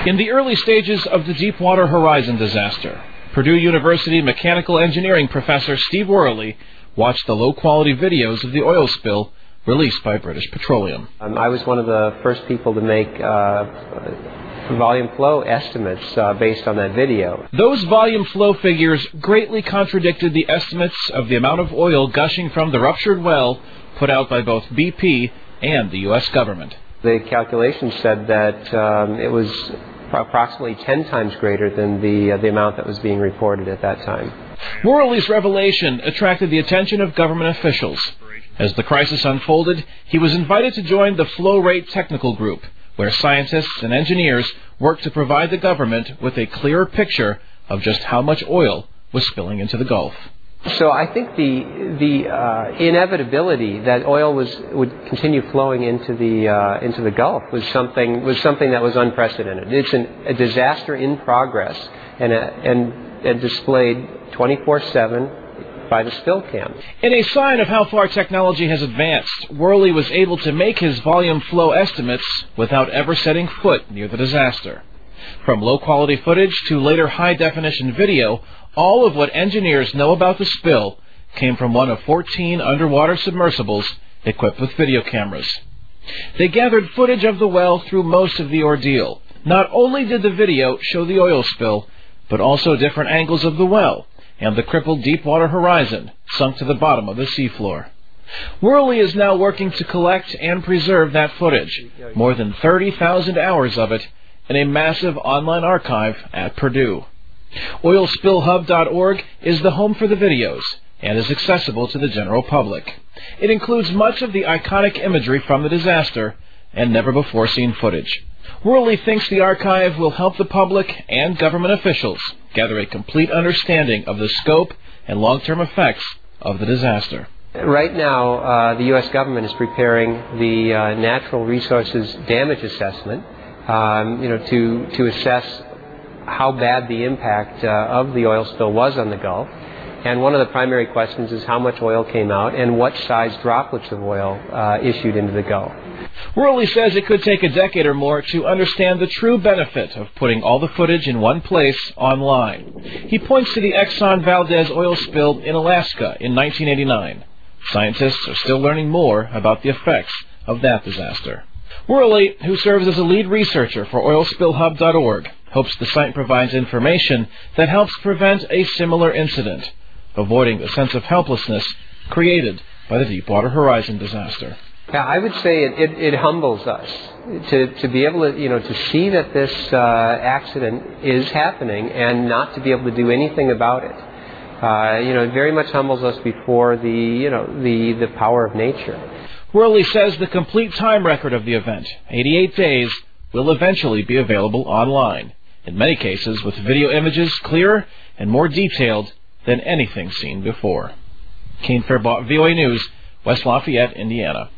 In the early stages of the Deepwater Horizon disaster, Purdue University mechanical engineering professor Steve Worley watched the low-quality videos of the oil spill released by British Petroleum. I was one of the first people to make volume flow estimates based on that video. Those volume flow figures greatly contradicted the estimates of the amount of oil gushing from the ruptured well put out by both BP and the U.S. government. The calculations said that it was approximately 10 times greater than the amount that was being reported at that time. Worley's revelation attracted the attention of government officials. As the crisis unfolded, he was invited to join the Flow Rate Technical Group, where scientists and engineers work to provide the government with a clearer picture of just how much oil was spilling into the Gulf. So I think the inevitability that oil would continue flowing into the Gulf was something that was unprecedented. It's a disaster in progress and displayed 24/7 by the spill cam. In a sign of how far technology has advanced, Worley was able to make his volume flow estimates without ever setting foot near the disaster. From low-quality footage to later high-definition video, all of what engineers know about the spill came from one of 14 underwater submersibles equipped with video cameras. They gathered footage of the well through most of the ordeal. Not only did the video show the oil spill, but also different angles of the well and the crippled Deepwater Horizon sunk to the bottom of the seafloor. Worley is now working to collect and preserve that footage, more than 30,000 hours of it, in a massive online archive at Purdue. Oilspillhub.org is the home for the videos and is accessible to the general public. It includes much of the iconic imagery from the disaster and never-before-seen footage. Worley thinks the archive will help the public and government officials gather a complete understanding of the scope and long-term effects of the disaster. Right now, the U.S. government is preparing the natural resources damage assessment, to assess how bad the impact of the oil spill was on the Gulf. And one of the primary questions is how much oil came out and what size droplets of oil issued into the Gulf. Worley says it could take a decade or more to understand the true benefit of putting all the footage in one place online. He points to the Exxon Valdez oil spill in Alaska in 1989. Scientists are still learning more about the effects of that disaster. Worley, who serves as a lead researcher for oilspillhub.org, hopes the site provides information that helps prevent a similar incident, avoiding the sense of helplessness created by the Deepwater Horizon disaster. Yeah, I would say it humbles us to be able to see that this accident is happening and not to be able to do anything about it. It very much humbles us before the power of nature. Worley says the complete time record of the event, 88 days, will eventually be available online, in many cases with video images clearer and more detailed than anything seen before. Kane Faribault, VOA News, West Lafayette, Indiana.